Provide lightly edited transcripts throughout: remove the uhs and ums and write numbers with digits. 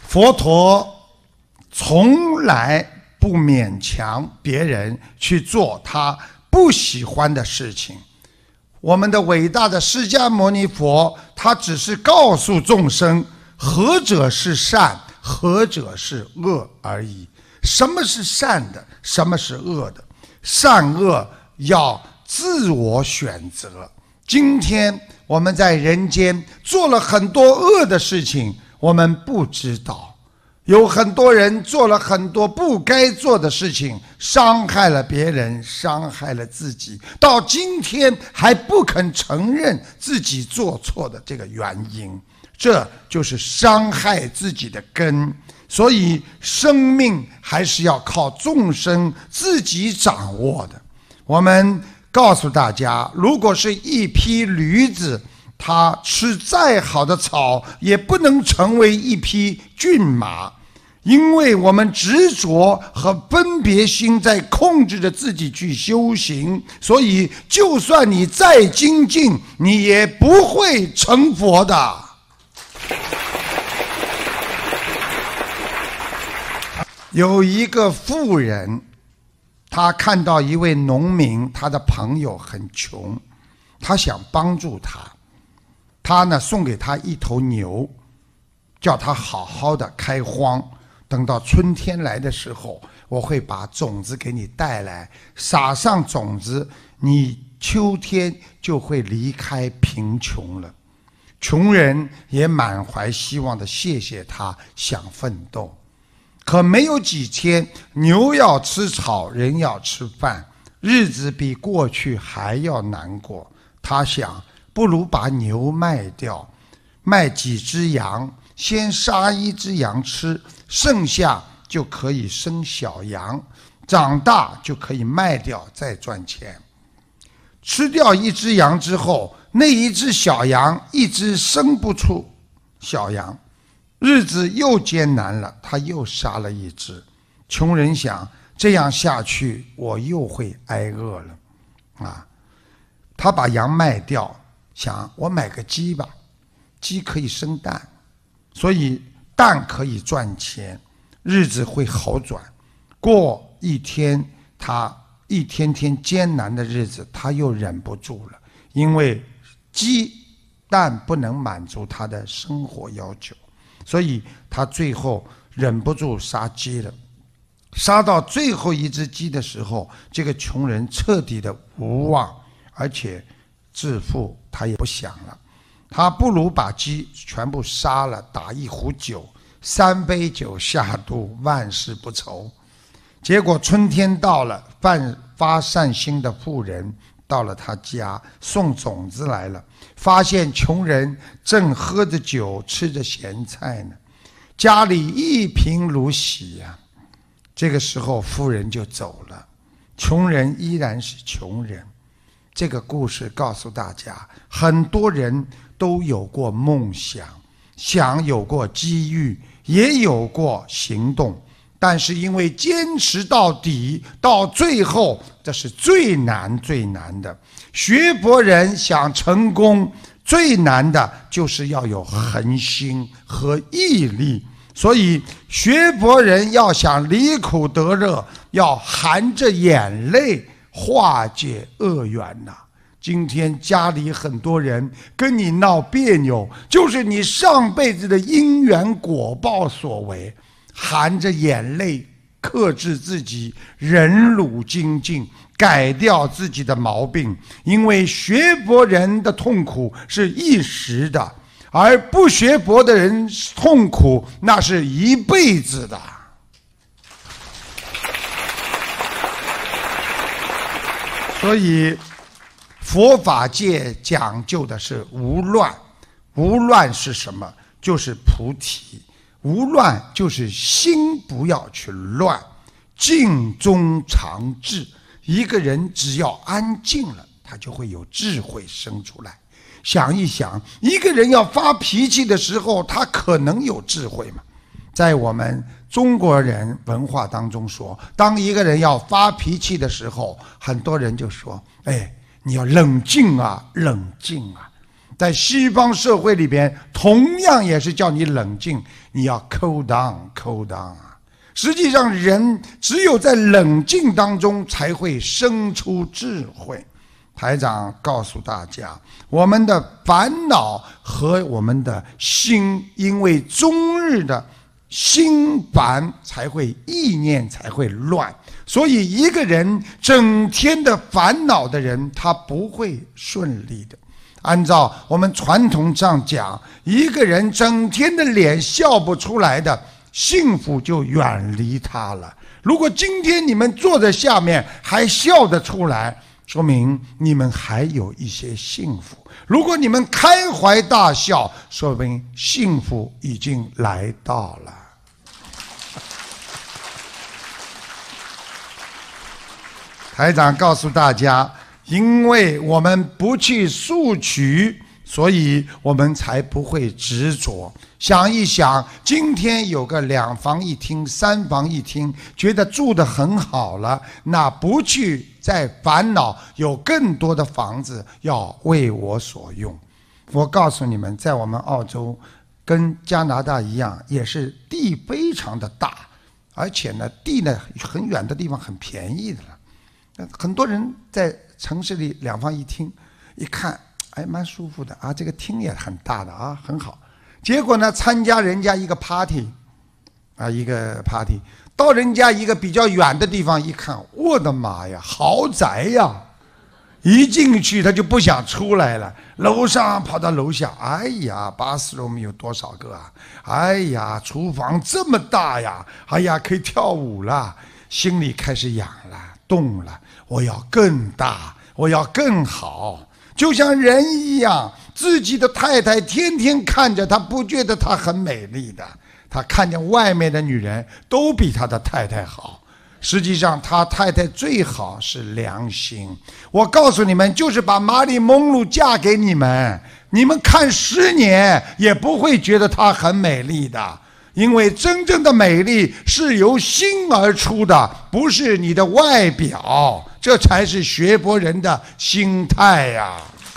佛陀从来不勉强别人去做他不喜欢的事情。我们的伟大的释迦牟尼佛，他只是告诉众生何者是善，何者是恶而已。什么是善的，什么是恶的，善恶要自我选择。今天我们在人间做了很多恶的事情，我们不知道，有很多人做了很多不该做的事情，伤害了别人，伤害了自己，到今天还不肯承认自己做错的这个原因，这就是伤害自己的根。所以生命还是要靠众生自己掌握的。我们告诉大家，如果是一匹驴子，它吃再好的草也不能成为一匹骏马，因为我们执着和分别心在控制着自己去修行，所以就算你再精进，你也不会成佛的。有一个妇人，他看到一位农民，他的朋友很穷，他想帮助他。他呢送给他一头牛，叫他好好的开荒，等到春天来的时候，我会把种子给你带来，撒上种子，你秋天就会离开贫穷了。穷人也满怀希望的谢谢他，想奋斗。可没有几天，牛要吃草，人要吃饭，日子比过去还要难过。他想，不如把牛卖掉，卖几只羊，先杀一只羊吃，剩下就可以生小羊，长大就可以卖掉再赚钱。吃掉一只羊之后，那一只小羊一直生不出小羊，日子又艰难了，他又杀了一只。穷人想，这样下去我又会挨饿了他把羊卖掉，想我买个鸡吧，鸡可以生蛋，所以蛋可以赚钱，日子会好转。过一天，他一天天艰难的日子，他又忍不住了，因为鸡蛋不能满足他的生活要求，所以他最后忍不住杀鸡了。杀到最后一只鸡的时候，这个穷人彻底的无望，而且致富他也不想了。他不如把鸡全部杀了，打一壶酒，3杯酒下肚，万事不愁。结果春天到了，发善心的妇人到了他家，送种子来了，发现穷人正喝着酒，吃着咸菜呢，家里一贫如洗呀。这个时候妇人就走了，穷人依然是穷人。这个故事告诉大家，很多人都有过梦想，有过机遇，也有过行动，但是因为坚持到底，到最后，这是最难的。学佛人想成功，最难的就是要有恒心和毅力。所以学佛人要想离苦得乐，要含着眼泪化解恶缘今天家里很多人跟你闹别扭，就是你上辈子的因缘果报所为，含着眼泪克制自己，忍辱精进，改掉自己的毛病。因为学佛人的痛苦是一时的，而不学佛的人痛苦那是一辈子的。所以佛法界讲究的是无乱。无乱是什么？就是菩提。无乱就是心不要去乱，静中常智。一个人只要安静了，他就会有智慧生出来。想一想，一个人要发脾气的时候，他可能有智慧吗？在我们中国人文化当中说，当一个人要发脾气的时候，很多人就说，你要冷静啊，冷静啊。 在西方社会里边，同样也是叫你冷静，你要 cool down 啊。实际上，人只有在冷静当中才会生出智慧。台长告诉大家，我们的烦恼和我们的心，因为终日的心烦，才会意念才会乱。所以一个人整天的烦恼的人，他不会顺利的。按照我们传统上讲，一个人整天的脸笑不出来的，幸福就远离他了。如果今天你们坐在下面还笑得出来，说明你们还有一些幸福。如果你们开怀大笑，说明幸福已经来到了。台长告诉大家，因为我们不去索取，所以我们才不会执着。想一想，今天有个2房1厅、3房1厅，觉得住得很好了，那不去再烦恼有更多的房子要为我所用。我告诉你们，在我们澳洲跟加拿大一样，也是地非常的大，而且呢，地呢很远的地方很便宜的了。很多人在城市里2房1厅，一看，哎，蛮舒服的啊，这个厅也很大的啊，很好。结果呢，参加人家一个 party， 到人家一个比较远的地方一看，我的妈呀，豪宅呀！一进去他就不想出来了，楼上跑到楼下，哎呀，bathroom有多少个啊？哎呀，厨房这么大呀！哎呀，可以跳舞了，心里开始痒了，动了，我要更大，我要更好。就像人一样，自己的太太天天看着他，不觉得她很美丽的，他看见外面的女人都比他的太太好。实际上他太太最好是良心。我告诉你们，就是把玛丽蒙露嫁给你们，你们看10年也不会觉得她很美丽的，因为真正的美丽是由心而出的，不是你的外表，这才是学佛人的心态呀。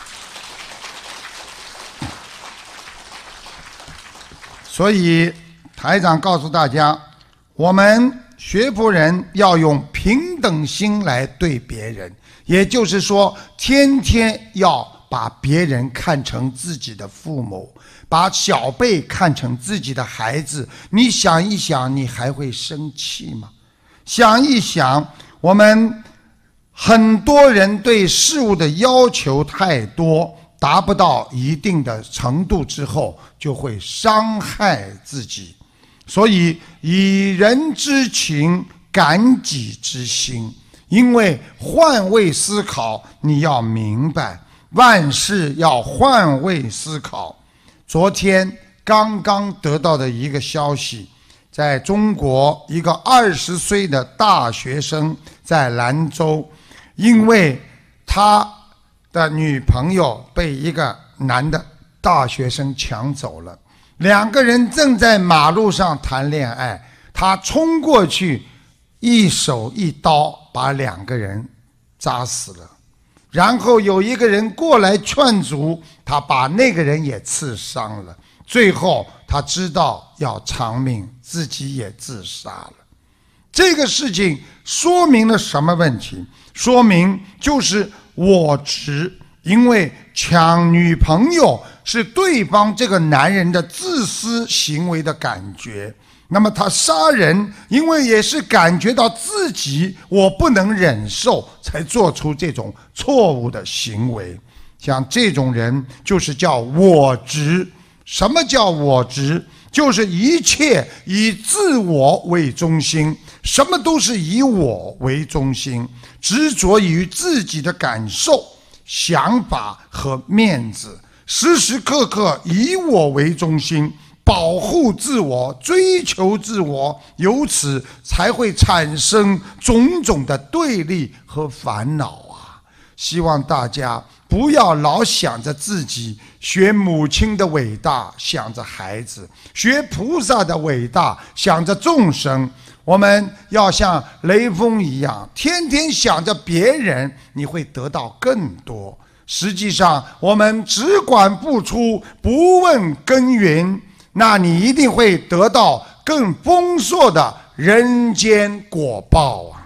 所以台长告诉大家，我们学佛人要用平等心来对别人，也就是说，天天要把别人看成自己的父母，把小辈看成自己的孩子。你想一想，你还会生气吗？想一想，我们很多人对事物的要求太多，达不到一定的程度之后，就会伤害自己。所以以人之情感己之心，因为换位思考，你要明白万事要换位思考。昨天刚刚得到的一个消息，在中国一个20岁的大学生在兰州，因为他的女朋友被一个男的大学生抢走了，2个人正在马路上谈恋爱，他冲过去，一手一刀把2个人扎死了。然后有一个人过来劝阻，他把那个人也刺伤了。最后他知道要偿命，自己也自杀了。这个事情说明了什么问题？说明就是我执。因为抢女朋友是对方这个男人的自私行为的感觉，那么他杀人，因为也是感觉到自己我不能忍受，才做出这种错误的行为。像这种人就是叫我执。什么叫我执？就是一切以自我为中心，什么都是以我为中心，执着于自己的感受、想法和面子，时时刻刻以我为中心，保护自我，追求自我，由此才会产生种种的对立和烦恼啊！希望大家不要老想着自己，学母亲的伟大，想着孩子；学菩萨的伟大，想着众生。我们要像雷锋一样，天天想着别人，你会得到更多。 实际上我们只管付出，不问耕耘，那你一定会得到更丰硕的人间果报啊！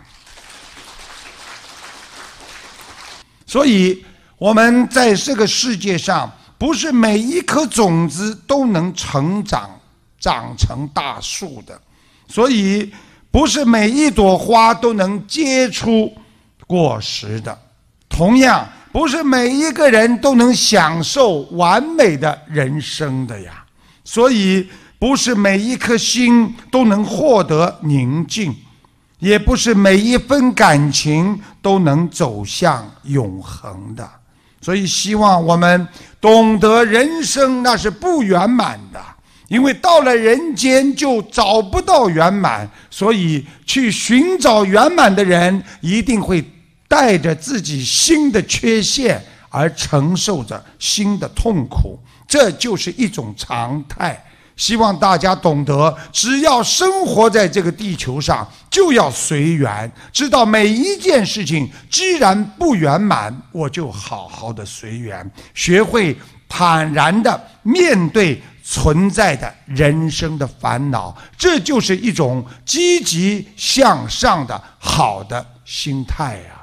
所以我们在这个世界上，不是每一颗种子都能成长成大树的，所以不是每一朵花都能结出果实的，同样不是每一个人都能享受完美的人生的呀。所以不是每一颗心都能获得宁静，也不是每一份感情都能走向永恒的。所以希望我们懂得人生那是不圆满的，因为到了人间就找不到圆满，所以去寻找圆满的人一定会带着自己新的缺陷而承受着新的痛苦，这就是一种常态。希望大家懂得，只要生活在这个地球上，就要随缘，知道每一件事情既然不圆满，我就好好的随缘，学会坦然的面对存在的人生的烦恼，这就是一种积极向上的好的心态啊。